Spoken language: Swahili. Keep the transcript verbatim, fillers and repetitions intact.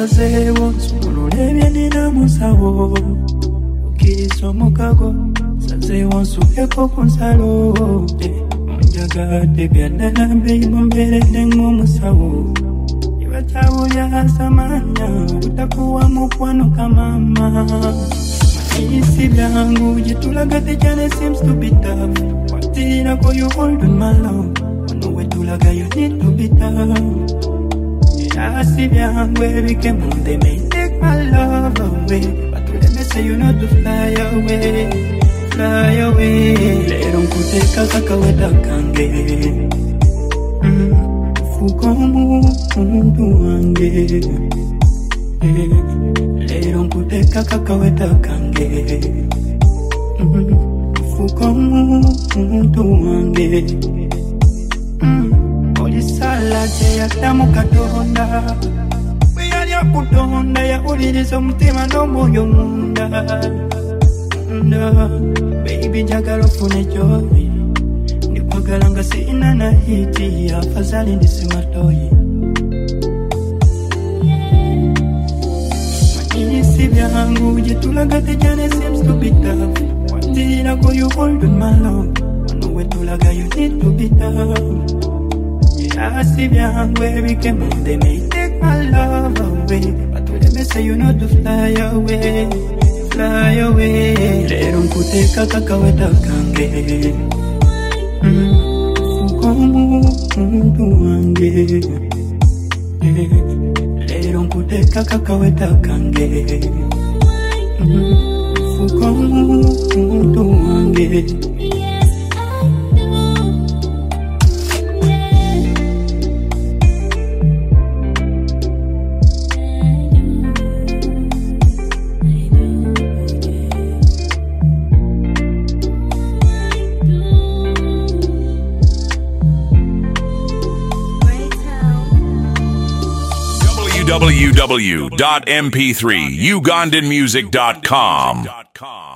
nasazeewo nsumulula ebyenina musawo okkiriza omukago sazeewo nsukeko ku nsalo onjagadde byaddala mbeibo mbeeredde ng'omusawo ibatawulya samanya butakuwa mukwano kamama isi byangu gitulagadde jane seems to be tough watirako you hold on my love wano wetulaga you need to be tough Asi byangu ebikemu they may take my love away but let me say you know to fly away fly away lero nkuteka kakaweta kange fuko muntu wange lero nkuteka kakaweta kange fuko muntu wange Olisala teyaddamu Katonda bwe yali akutonda yawuliriza omutima n'omwoyo munda baby njagala ofune joyi ndikwagala nga sirina na hiti afazali ndisimatoyi manyisi byangu gyetulagadde jane seems to be tough watirako you hold on my love wano wetulaga you need to be tough Asi byangu ebikemu they may take my love away but let me say you know to fly away fly away lero nkuteka kakaweta kange fuko muntu wange lero nkuteka kakaweta kange fuko muntu wange w w w dot m p three ugandan music dot com